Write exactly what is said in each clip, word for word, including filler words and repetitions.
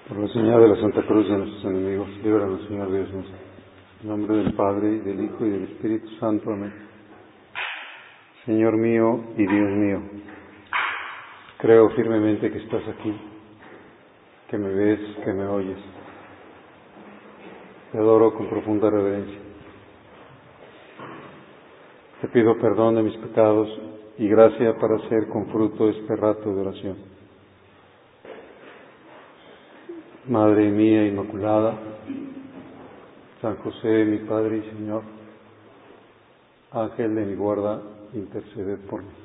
Por la señal de la Santa Cruz de nuestros enemigos, líbranos, Señor Dios nuestro. En nombre del Padre, y del Hijo, y del Espíritu Santo. Amén. Señor mío y Dios mío, creo firmemente que estás aquí, que me ves, que me oyes. Te adoro con profunda reverencia. Te pido perdón de mis pecados y gracia para hacer con fruto este rato de oración. Madre mía Inmaculada, San José, mi Padre y Señor, Ángel de mi guarda, interceded por mí.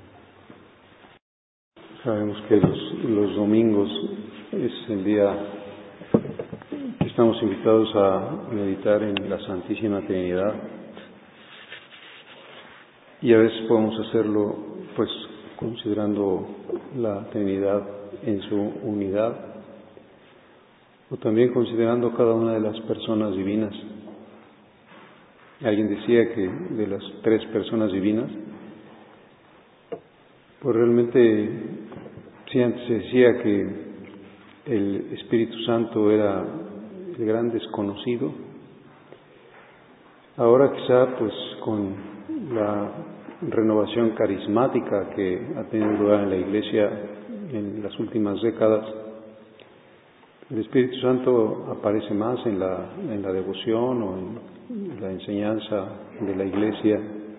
Sabemos que los, los domingos es el día que estamos invitados a meditar en la Santísima Trinidad, y a veces podemos hacerlo pues considerando la Trinidad en su unidad, o también considerando cada una de las personas divinas. Alguien decía que de las tres personas divinas, pues realmente, sí, antes se decía que el Espíritu Santo era el gran desconocido. Ahora quizá pues con la renovación carismática que ha tenido lugar en la Iglesia en las últimas décadas, el Espíritu Santo aparece más en la, en la devoción o en la enseñanza de la Iglesia,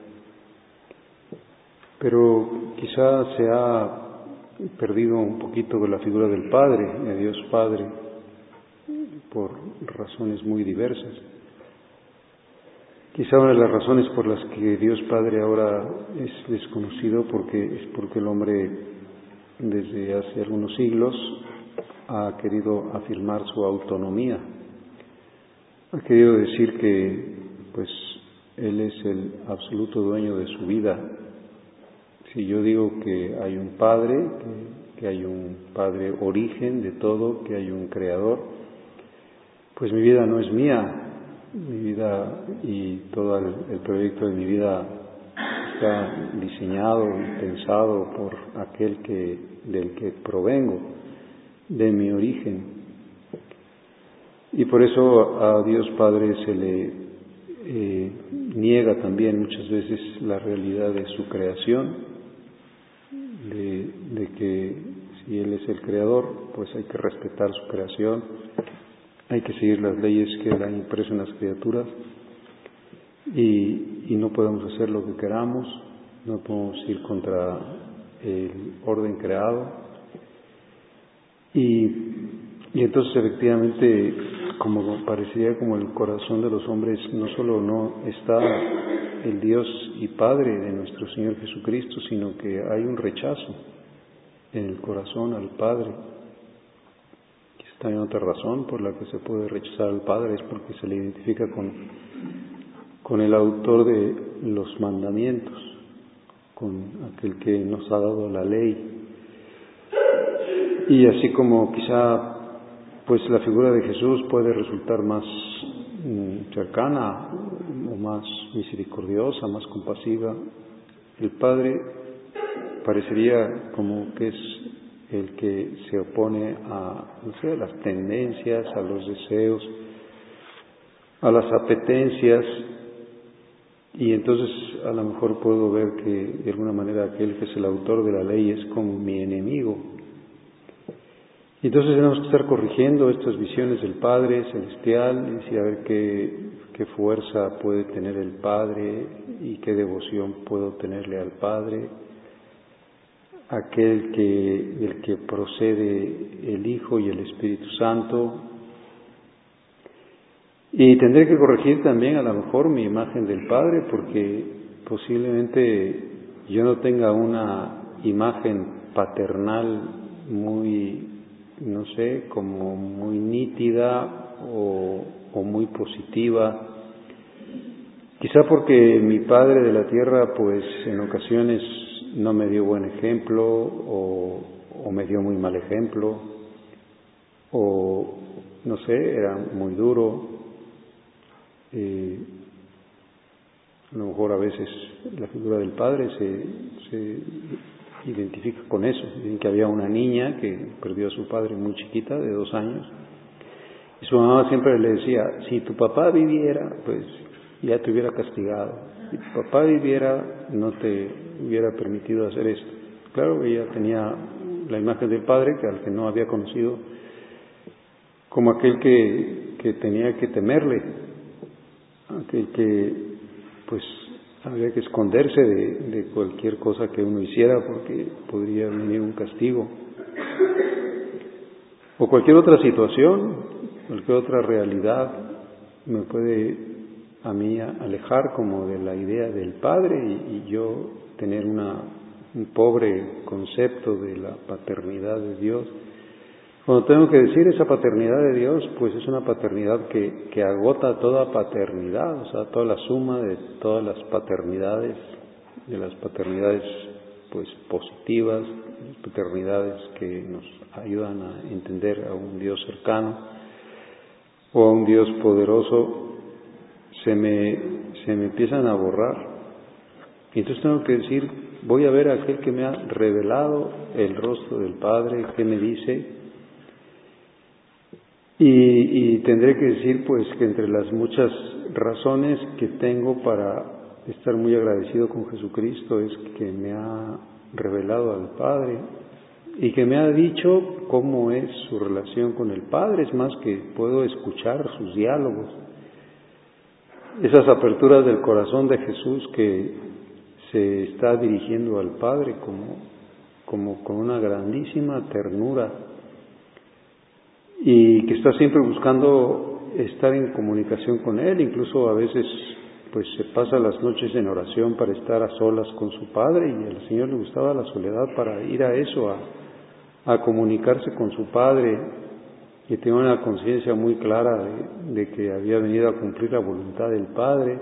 pero quizá se ha perdido un poquito de la figura del Padre, de Dios Padre, por razones muy diversas. Quizá una de las razones por las que Dios Padre ahora es desconocido porque es porque el hombre desde hace algunos siglos ha querido afirmar su autonomía, ha querido decir que pues Él es el absoluto dueño de su vida. Si yo digo que hay un Padre, que, que hay un Padre origen de todo, que hay un Creador, pues mi vida no es mía, mi vida y todo el, el proyecto de mi vida está diseñado y pensado por aquel que, del que provengo, de mi origen. Y por eso a Dios Padre se le eh, niega también muchas veces la realidad de su creación, de, de que si Él es el Creador, pues hay que respetar su creación, hay que seguir las leyes que Él ha impreso en las criaturas, y, y no podemos hacer lo que queramos, no podemos ir contra el orden creado. Y, y entonces efectivamente, como parecería como el corazón de los hombres, no solo no está el Dios y Padre de nuestro Señor Jesucristo, sino que hay un rechazo en el corazón al Padre. Quizá también otra razón por la que se puede rechazar al Padre es porque se le identifica con, con el autor de los mandamientos, con aquel que nos ha dado la ley. Y así como quizá pues la figura de Jesús puede resultar más mm, cercana o más misericordiosa, más compasiva, el Padre parecería como que es el que se opone a, no sé, a las tendencias, a los deseos, a las apetencias, y entonces a lo mejor puedo ver que de alguna manera aquel que es el autor de la ley es como mi enemigo. Y entonces tenemos que estar corrigiendo estas visiones del Padre Celestial y a ver qué, qué fuerza puede tener el Padre y qué devoción puedo tenerle al Padre, aquel que, del que procede el Hijo y el Espíritu Santo. Y tendré que corregir también a lo mejor mi imagen del Padre, porque posiblemente yo no tenga una imagen paternal muy, no sé, como muy nítida o, o muy positiva. Quizá porque mi padre de la tierra, pues en ocasiones no me dio buen ejemplo o, o me dio muy mal ejemplo, o no sé, era muy duro. Eh, a lo mejor a veces la figura del padre se, se identifica con eso. Dicen que había una niña que perdió a su padre muy chiquita, de dos años, Y su mamá siempre le decía, si tu papá viviera, pues ya te hubiera castigado. Si tu papá viviera, no te hubiera permitido hacer esto. Claro, ella tenía la imagen del padre, que al que no había conocido, como aquel que, que tenía que temerle, aquel que pues había que esconderse de, de cualquier cosa que uno hiciera porque podría venir un castigo. O cualquier otra situación, cualquier otra realidad me puede a mí alejar como de la idea del Padre y, y yo tener una, un pobre concepto de la paternidad de Dios. Cuando tengo que decir esa paternidad de Dios, pues es una paternidad que, que agota toda paternidad, o sea, toda la suma de todas las paternidades, de las paternidades pues positivas, las paternidades que nos ayudan a entender a un Dios cercano o a un Dios poderoso, se me, se me empiezan a borrar. Y entonces tengo que decir, voy a ver a aquel que me ha revelado el rostro del Padre, qué me dice. Y, y tendré que decir pues que entre las muchas razones que tengo para estar muy agradecido con Jesucristo es que me ha revelado al Padre y que me ha dicho cómo es su relación con el Padre. Es más, que puedo escuchar sus diálogos, esas aperturas del corazón de Jesús que se está dirigiendo al Padre como, como con una grandísima ternura, y que está siempre buscando estar en comunicación con Él. Incluso a veces pues se pasa las noches en oración para estar a solas con su Padre, y al Señor le gustaba la soledad para ir a eso, a, a comunicarse con su Padre, y tenía una conciencia muy clara de, de que había venido a cumplir la voluntad del Padre.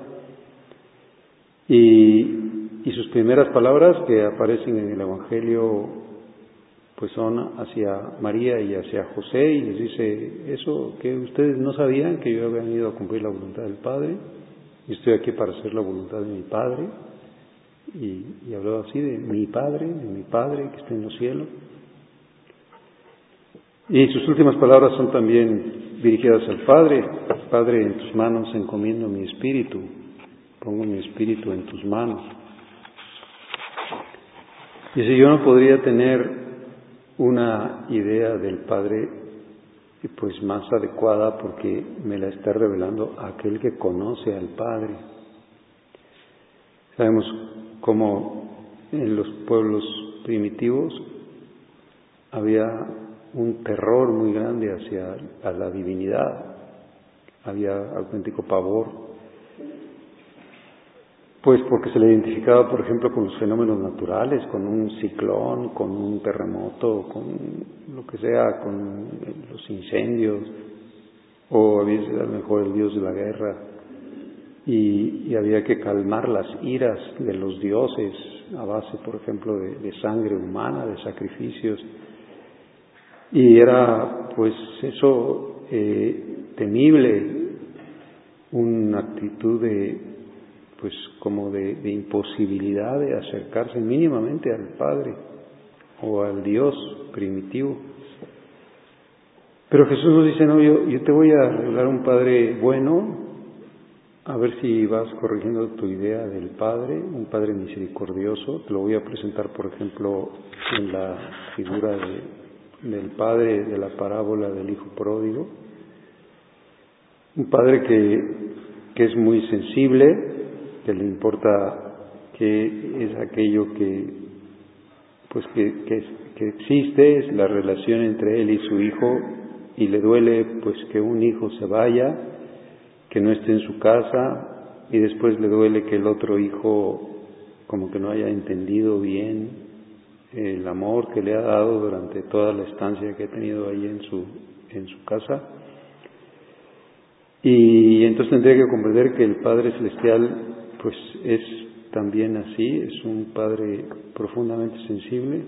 Y, y sus primeras palabras que aparecen en el Evangelio pues son hacia María y hacia José, y les dice eso, que ustedes no sabían que yo había venido a cumplir la voluntad del Padre, y estoy aquí para hacer la voluntad de mi Padre. Y, y hablaba así de mi Padre, de mi Padre que está en los cielos. Y sus últimas palabras son también dirigidas al Padre. Padre, en tus manos encomiendo mi espíritu, pongo mi espíritu en tus manos. Y si yo no podría tener una idea del Padre pues más adecuada, porque me la está revelando aquel que conoce al Padre. Sabemos cómo en los pueblos primitivos había un terror muy grande hacia a la divinidad, había auténtico pavor, pues porque se le identificaba, por ejemplo, con los fenómenos naturales, con un ciclón, con un terremoto, con lo que sea, con los incendios, o había a lo mejor el dios de la guerra, y, y había que calmar las iras de los dioses a base, por ejemplo, de, de sangre humana, de sacrificios, y era pues eso eh, temible, una actitud de pues como de, de imposibilidad de acercarse mínimamente al Padre o al Dios primitivo. Pero Jesús nos dice, no, yo, yo te voy a revelar un Padre bueno, a ver si vas corrigiendo tu idea del Padre, un Padre misericordioso. Te lo voy a presentar, por ejemplo, en la figura de, del Padre de la parábola del Hijo Pródigo. Un Padre que, que es muy sensible, que le importa que es aquello que pues que, que, que existe, es la relación entre él y su hijo, y le duele pues que un hijo se vaya, que no esté en su casa, y después le duele que el otro hijo como que no haya entendido bien el amor que le ha dado durante toda la estancia que ha tenido ahí en su en su casa. Y entonces tendría que comprender que el Padre Celestial pues es también así, es un Padre profundamente sensible,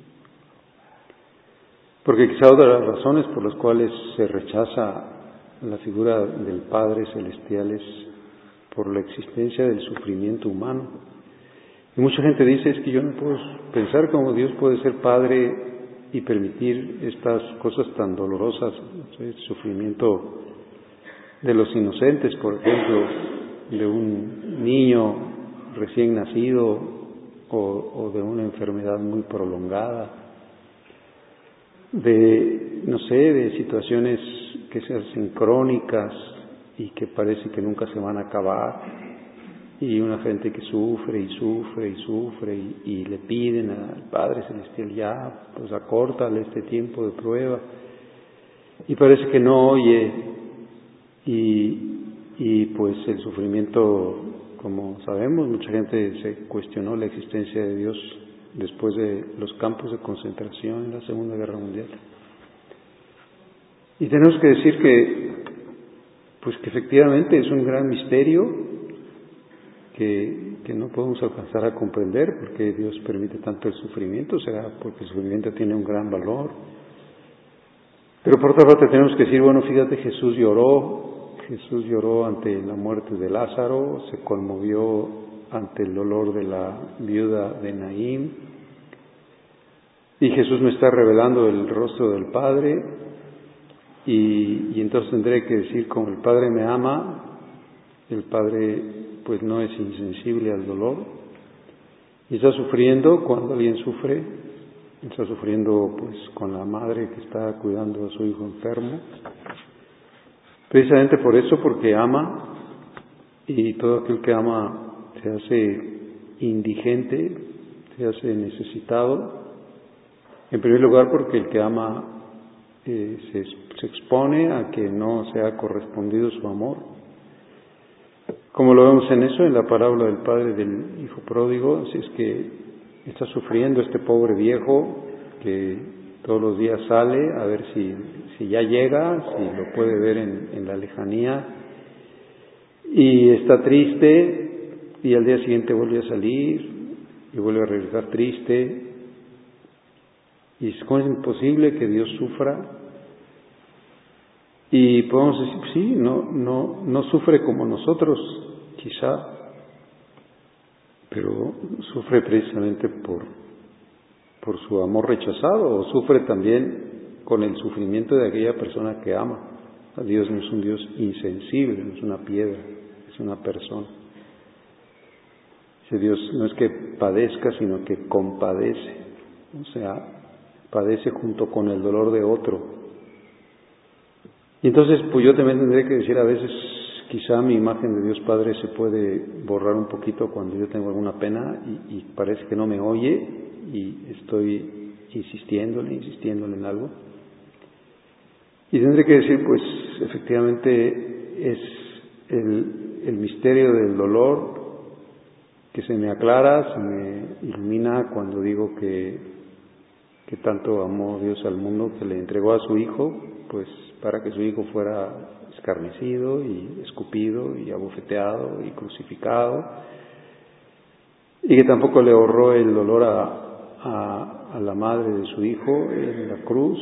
porque quizá otra de las razones por las cuales se rechaza la figura del Padre Celestial es por la existencia del sufrimiento humano. Y mucha gente dice, es que yo no puedo pensar cómo Dios puede ser Padre y permitir estas cosas tan dolorosas, el sufrimiento de los inocentes, por ejemplo, de un niño recién nacido o, o de una enfermedad muy prolongada, de, no sé, de situaciones que se hacen crónicas y que parece que nunca se van a acabar, y una gente que sufre y sufre y sufre y, y le piden al Padre Celestial, ya, pues acórtale este tiempo de prueba, y parece que no oye, y, y pues el sufrimiento, como sabemos, mucha gente se cuestionó la existencia de Dios después de los campos de concentración en la Segunda Guerra Mundial. Y tenemos que decir que, pues que efectivamente es un gran misterio que, que no podemos alcanzar a comprender, porque Dios permite tanto el sufrimiento, será porque el sufrimiento tiene un gran valor. Pero por otra parte tenemos que decir, bueno, fíjate, Jesús lloró, Jesús lloró ante la muerte de Lázaro, se conmovió ante el dolor de la viuda de Naín, y Jesús me está revelando el rostro del Padre, y, y entonces tendré que decir, como el Padre me ama, el Padre pues no es insensible al dolor, y está sufriendo cuando alguien sufre, está sufriendo pues con la madre que está cuidando a su hijo enfermo, precisamente por eso, porque ama, y todo aquel que ama se hace indigente, se hace necesitado, en primer lugar porque el que ama eh, se, se expone a que no sea correspondido su amor, como lo vemos en eso, en la parábola del padre del hijo pródigo. Así es que está sufriendo este pobre viejo que todos los días sale a ver si, si ya llega, si lo puede ver en, en la lejanía, y está triste, y al día siguiente vuelve a salir y vuelve a regresar triste, y es como es imposible que Dios sufra. Y podemos decir, sí, no, no, no sufre como nosotros, quizá, pero sufre precisamente por, por su amor rechazado, o sufre también con el sufrimiento de aquella persona que ama. Dios no es un Dios insensible, no es una piedra, es una persona. Ese Dios no es que padezca, sino que compadece, o sea, padece junto con el dolor de otro. Y entonces, pues yo también tendré que decir, a veces quizá mi imagen de Dios Padre se puede borrar un poquito cuando yo tengo alguna pena y, y parece que no me oye y estoy insistiéndole, insistiéndole en algo. Y tendré que decir, pues efectivamente es el, el misterio del dolor que se me aclara, se me ilumina cuando digo que, que tanto amó Dios al mundo que le entregó a su Hijo, pues para que su Hijo fuera escarnecido y escupido y abofeteado y crucificado, y que tampoco le ahorró el dolor a, a, a la madre de su Hijo en la cruz.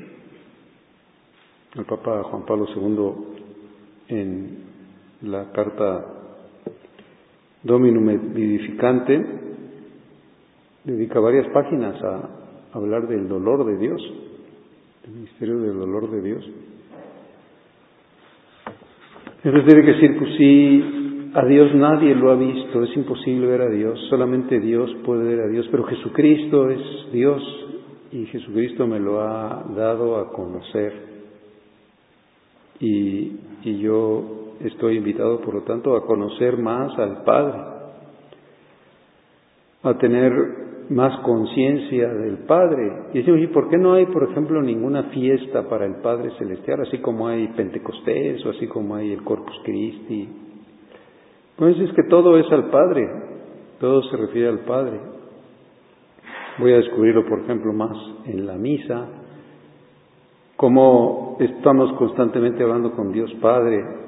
El Papa Juan Pablo segundo, en la carta Dominum Vivificante, dedica varias páginas a hablar del dolor de Dios, el misterio del dolor de Dios. Entonces tiene que decir, pues sí, a Dios nadie lo ha visto, es imposible ver a Dios, solamente Dios puede ver a Dios, pero Jesucristo es Dios y Jesucristo me lo ha dado a conocer, y, y yo estoy invitado, por lo tanto, a conocer más al Padre, a tener más conciencia del Padre. Y decimos, ¿y por qué no hay, por ejemplo, ninguna fiesta para el Padre Celestial, así como hay Pentecostés o así como hay el Corpus Christi? Pues es que todo es al Padre, todo se refiere al Padre. Voy a descubrirlo, por ejemplo, más en la misa, cómo estamos constantemente hablando con Dios Padre,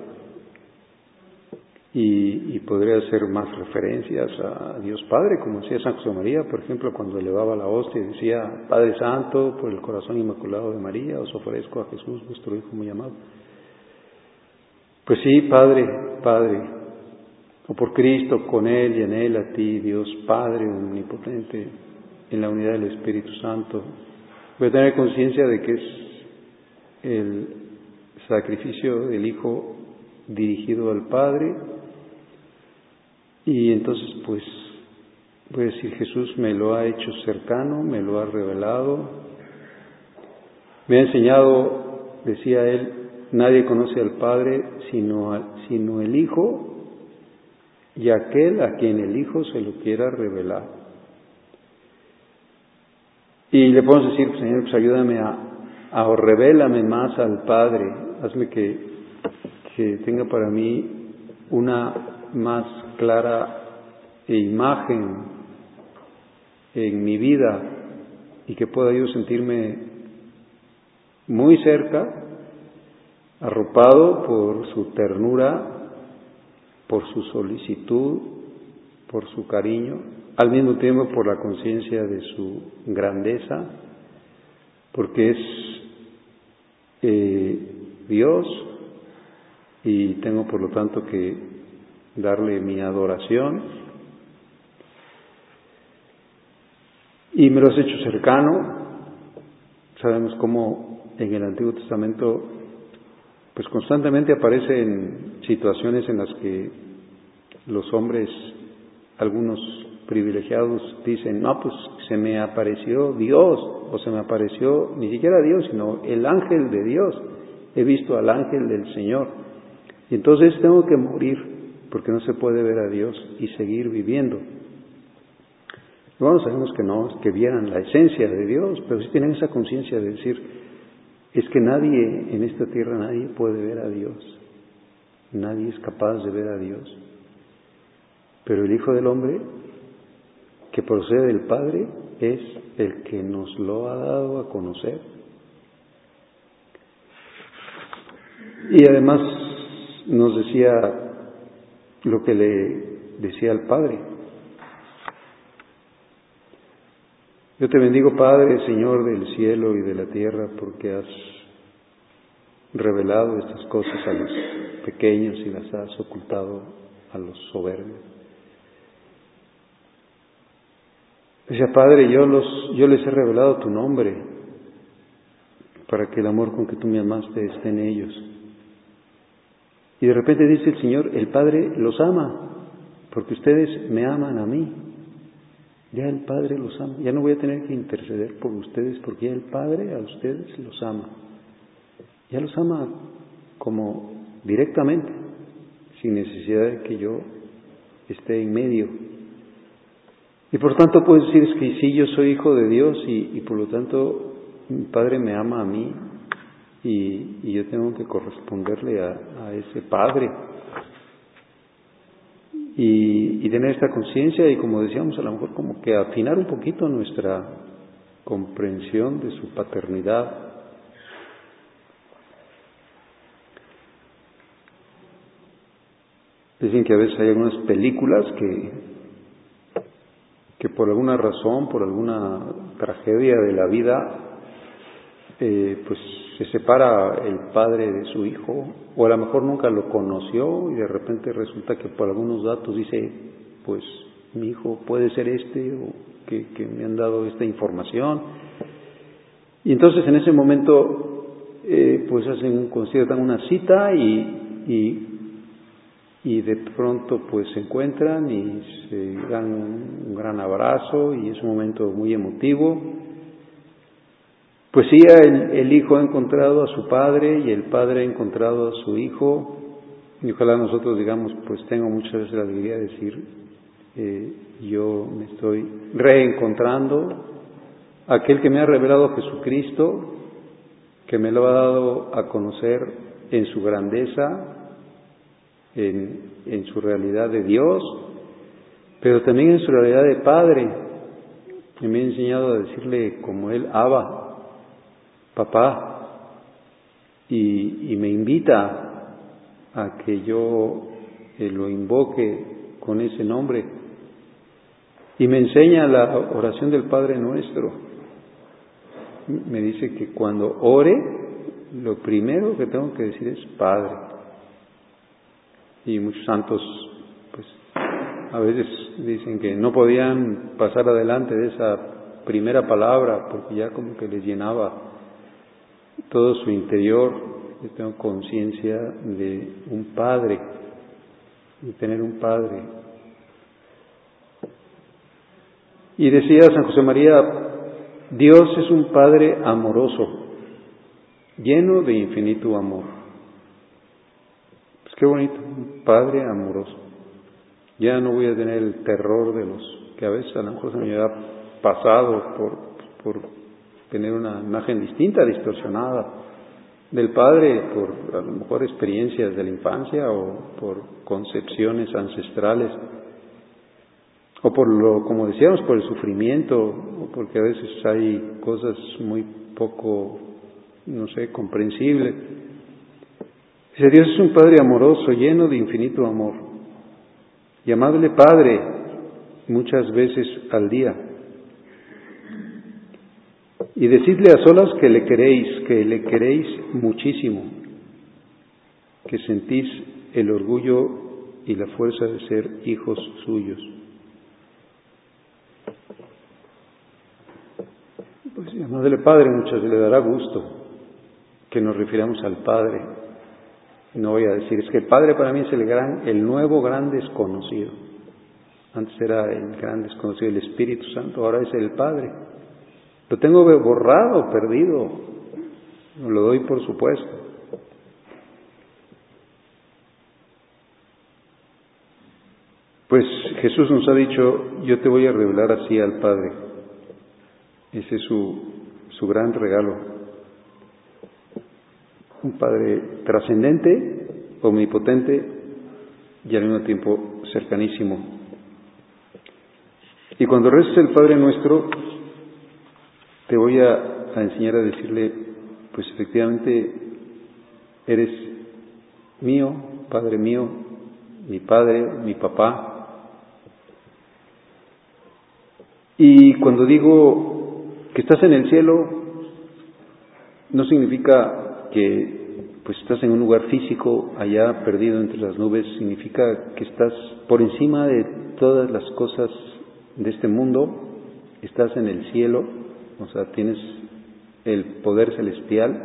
Y, y podría hacer más referencias a Dios Padre, como decía San José María, por ejemplo, cuando elevaba la hostia y decía, Padre Santo, por el corazón inmaculado de María, os ofrezco a Jesús, vuestro Hijo muy amado. Pues sí, Padre, Padre, o por Cristo, con Él y en Él, a ti, Dios Padre omnipotente, en la unidad del Espíritu Santo, Voy a tener conciencia de que es el sacrificio del Hijo dirigido al Padre, y entonces pues voy a decir, Jesús me lo ha hecho cercano, me lo ha revelado, me ha enseñado, decía él, nadie conoce al Padre sino, al, sino el Hijo y aquel a quien el Hijo se lo quiera revelar. Y le podemos decir, Señor, pues ayúdame a, a o revélame más al Padre, hazme que, que tenga para mí una más clara imagen en mi vida y que pueda yo sentirme muy cerca, arropado por su ternura, por su solicitud, por su cariño, al mismo tiempo por la conciencia de su grandeza, porque es eh, Dios y tengo por lo tanto que darle mi adoración. Y me lo has hecho cercano. Sabemos cómo en el Antiguo Testamento pues constantemente aparecen situaciones en las que los hombres, algunos privilegiados, dicen, no, pues se me apareció Dios, o se me apareció ni siquiera Dios, sino el ángel de Dios. He visto al ángel del Señor. Y entonces tengo que morir, porque no se puede ver a Dios y seguir viviendo. Bueno, sabemos que no, que vieran la esencia de Dios, pero sí tienen esa conciencia de decir, es que nadie en esta tierra, nadie puede ver a Dios. Nadie es capaz de ver a Dios. Pero el Hijo del Hombre, que procede del Padre, es el que nos lo ha dado a conocer. Y además nos decía lo que le decía al Padre. Yo te bendigo, Padre, Señor del cielo y de la tierra, porque has revelado estas cosas a los pequeños y las has ocultado a los soberbios. Decía, Padre, yo, los, yo les he revelado tu nombre para que el amor con que tú me amaste esté en ellos. Y de repente dice el Señor, el Padre los ama, porque ustedes me aman a mí. Ya el Padre los ama. Ya no voy a tener que interceder por ustedes, porque ya el Padre a ustedes los ama. Ya los ama como directamente, sin necesidad de que yo esté en medio. Y por tanto puedes decir, es que sí, yo soy hijo de Dios y, y por lo tanto mi Padre me ama a mí y, y yo tengo que corresponderle a, a ese Padre. Y, y tener esta conciencia y, como decíamos, a lo mejor como que afinar un poquito nuestra comprensión de su paternidad. Dicen que a veces hay algunas películas que, que por alguna razón, por alguna tragedia de la vida, eh, pues se separa el padre de su hijo, o a lo mejor nunca lo conoció y de repente resulta que por algunos datos dice, pues mi hijo puede ser este, o que, que me han dado esta información. Y entonces en ese momento eh, pues hacen, conciertan una cita y, y y de pronto pues se encuentran y se dan un, un gran abrazo y es un momento muy emotivo. Pues sí, el, el hijo ha encontrado a su padre y el padre ha encontrado a su hijo, y ojalá nosotros digamos, pues tengo muchas veces la alegría de decir, eh, yo me estoy reencontrando, aquel que me ha revelado a Jesucristo, que me lo ha dado a conocer en su grandeza, En, en su realidad de Dios, pero también en su realidad de Padre. Y me ha enseñado a decirle como Él, Abba, Papá, y, y me invita a que yo eh, lo invoque con ese nombre. Y me enseña la oración del Padre Nuestro. Me dice que cuando ore, lo primero que tengo que decir es Padre. Y muchos santos, pues, a veces dicen que no podían pasar adelante de esa primera palabra, porque ya como que les llenaba todo su interior. Yo tengo conciencia de un padre, de tener un padre. Y decía San José María, Dios es un Padre amoroso, lleno de infinito amor. Pues qué bonito, un Padre amoroso. Ya no voy a tener el terror de los que a veces a lo mejor se me ha pasado por, por tener una imagen distinta, distorsionada del Padre, por a lo mejor experiencias de la infancia o por concepciones ancestrales, o por lo, como decíamos, por el sufrimiento, o porque a veces hay cosas muy poco, no sé, comprensibles. Dice, Dios es un Padre amoroso, lleno de infinito amor, llamadle Padre muchas veces al día, y decidle a solas que le queréis, que le queréis muchísimo, que sentís el orgullo y la fuerza de ser hijos suyos. Pues llamadle Padre muchas veces, le dará gusto que nos refiramos al Padre. No voy a decir, es que el Padre para mí es el gran, el nuevo gran desconocido. Antes era el gran desconocido, el Espíritu Santo, ahora es el Padre. Lo tengo borrado, perdido, lo doy por supuesto. Pues Jesús nos ha dicho, yo te voy a revelar así al Padre. Ese es su, su gran regalo. Un Padre trascendente, omnipotente y al mismo tiempo cercanísimo. Y cuando reces el Padre Nuestro, te voy a, a enseñar a decirle, pues efectivamente eres mío, Padre mío, mi Padre, mi papá. Y cuando digo que estás en el cielo, no significa que pues estás en un lugar físico allá perdido entre las nubes, significa que estás por encima de todas las cosas de este mundo, estás en el cielo, o sea, tienes el poder celestial,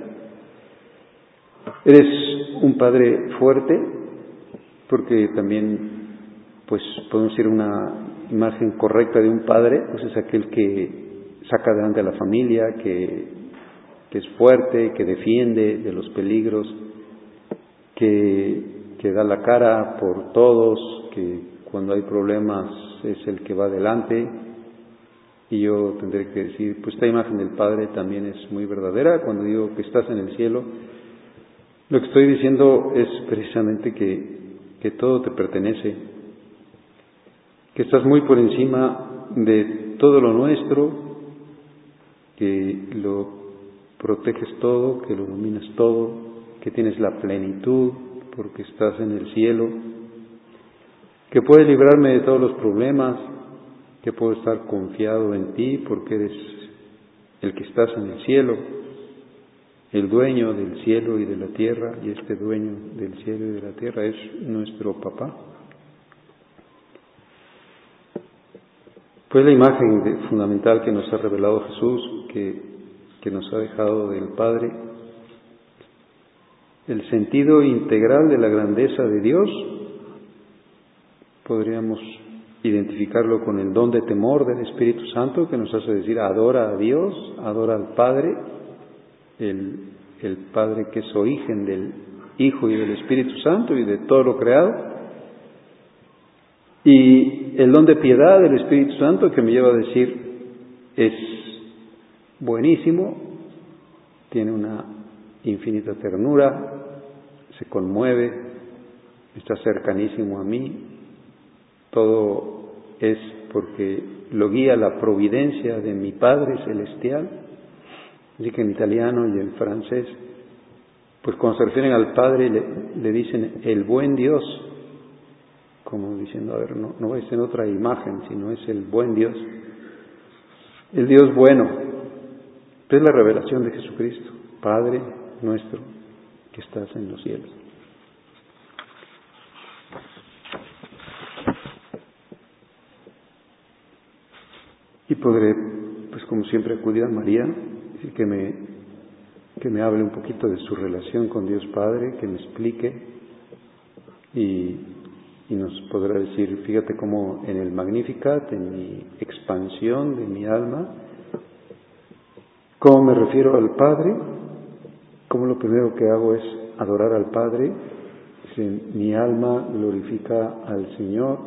eres un Padre fuerte, porque también pues podemos decir una imagen correcta de un padre, pues es aquel que saca adelante a la familia, que, que es fuerte, que defiende de los peligros, que, que da la cara por todos, que cuando hay problemas es el que va adelante. Y yo tendré que decir, pues esta imagen del Padre también es muy verdadera. Cuando digo que estás en el cielo, lo que estoy diciendo es precisamente que, que todo te pertenece, que estás muy por encima de todo lo nuestro, que lo proteges todo, que lo dominas todo, que tienes la plenitud porque estás en el cielo, que puedes librarme de todos los problemas, que puedo estar confiado en ti porque eres el que estás en el cielo, el dueño del cielo y de la tierra, y este dueño del cielo y de la tierra es nuestro papá. Pues la imagen de, fundamental que nos ha revelado Jesús, que, que nos ha dejado del Padre, el sentido integral de la grandeza de Dios, podríamos identificarlo con el don de temor del Espíritu Santo, que nos hace decir, adora a Dios, adora al Padre, el, el Padre que es origen del Hijo y del Espíritu Santo y de todo lo creado. Y el don de piedad del Espíritu Santo, que me lleva a decir, es buenísimo, tiene una infinita ternura, se conmueve, está cercanísimo a mí, todo es porque lo guía la providencia de mi Padre Celestial. Así que en italiano y en francés, pues cuando se refieren al Padre le, le dicen el buen Dios, como diciendo, a ver, no, no es en otra imagen, sino es el buen Dios, el Dios bueno. Es la revelación de Jesucristo, Padre nuestro que estás en los cielos. Y podré pues como siempre, acudir a María y que me, que me hable un poquito de su relación con Dios Padre, que me explique y, y nos podrá decir, fíjate cómo en el Magnificat, en mi expansión de mi alma, cómo me refiero al Padre, cómo lo primero que hago es adorar al Padre, si mi alma glorifica al Señor,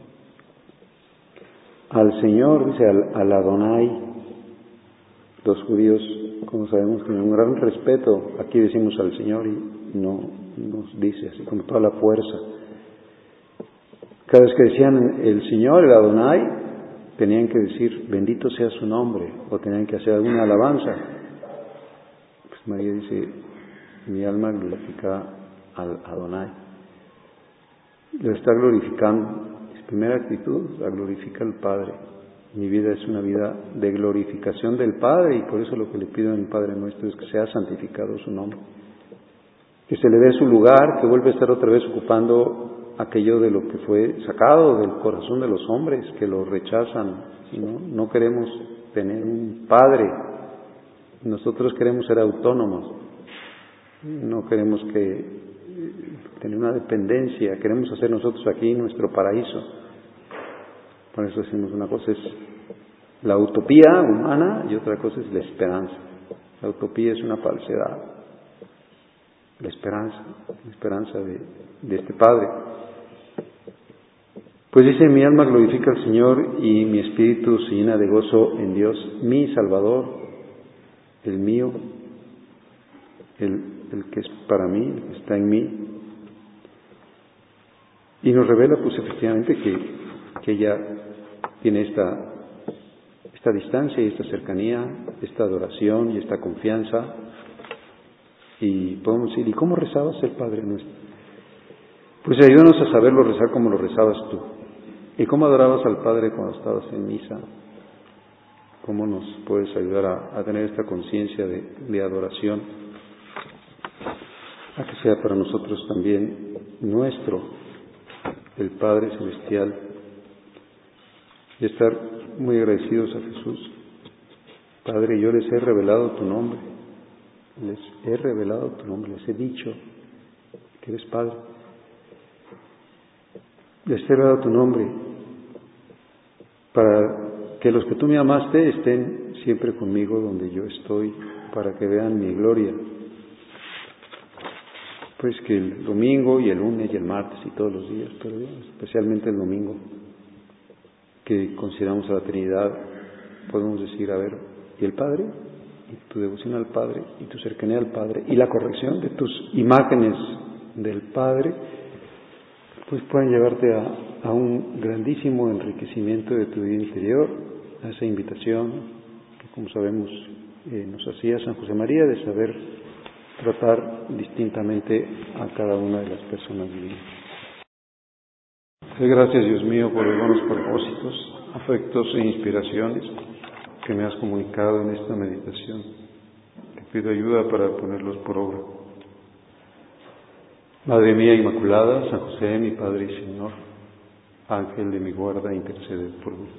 al Señor, dice, al, al Adonai. Los judíos, como sabemos, tienen un gran respeto. Aquí decimos al Señor y no nos dice así como toda la fuerza. Cada vez que decían el Señor, el Adonai, tenían que decir bendito sea su nombre o tenían que hacer alguna alabanza. Pues María dice, mi alma glorifica al Adonai. Lo está glorificando. Es primera actitud, la glorifica al Padre. Mi vida es una vida de glorificación del Padre y por eso lo que le pido en Padre Nuestro es que sea santificado su nombre. Que se le dé su lugar, que vuelva a estar otra vez ocupando aquello de lo que fue sacado del corazón de los hombres, que lo rechazan. ¿No? No queremos tener un Padre. Nosotros queremos ser autónomos. No queremos que tener una dependencia. Queremos hacer nosotros aquí nuestro paraíso. Por eso decimos una cosa es la utopía humana y otra cosa es la esperanza. La utopía es una falsedad. La esperanza, la esperanza de, de este Padre. Pues dice, mi alma glorifica al Señor y mi espíritu se llena de gozo en Dios, mi Salvador, el mío, el, el que es para mí, el que está en mí. Y nos revela pues efectivamente que, que ella tiene esta, esta distancia y esta cercanía, esta adoración y esta confianza. Y podemos decir, ¿y cómo rezabas el Padre Nuestro? Pues ayúdanos a saberlo rezar como lo rezabas tú. ¿Y cómo adorabas al Padre cuando estabas en misa? ¿Cómo nos puedes ayudar a, a tener esta conciencia de, de adoración? A que sea para nosotros también nuestro, el Padre Celestial. Y estar muy agradecidos a Jesús. Padre, yo les he revelado tu nombre. Les he revelado tu nombre. Les he dicho que eres Padre. Les he revelado tu nombre para que los que tú me amaste estén siempre conmigo donde yo estoy, para que vean mi gloria. Pues que el domingo y el lunes y el martes y todos los días, pero especialmente el domingo, que consideramos a la Trinidad, podemos decir, a ver, ¿y el Padre? Y tu devoción al Padre, y tu cercanía al Padre, y la corrección de tus imágenes del Padre, pues pueden llevarte a, a un grandísimo enriquecimiento de tu vida interior, a esa invitación que, como sabemos, eh, nos hacía San José María, de saber tratar distintamente a cada una de las personas divinas. Gracias, Dios mío, por los buenos propósitos, afectos e inspiraciones que me has comunicado en esta meditación. Te pido ayuda para ponerlos por obra. Madre mía Inmaculada, San José, mi Padre y Señor, Ángel de mi guarda, intercede por mí.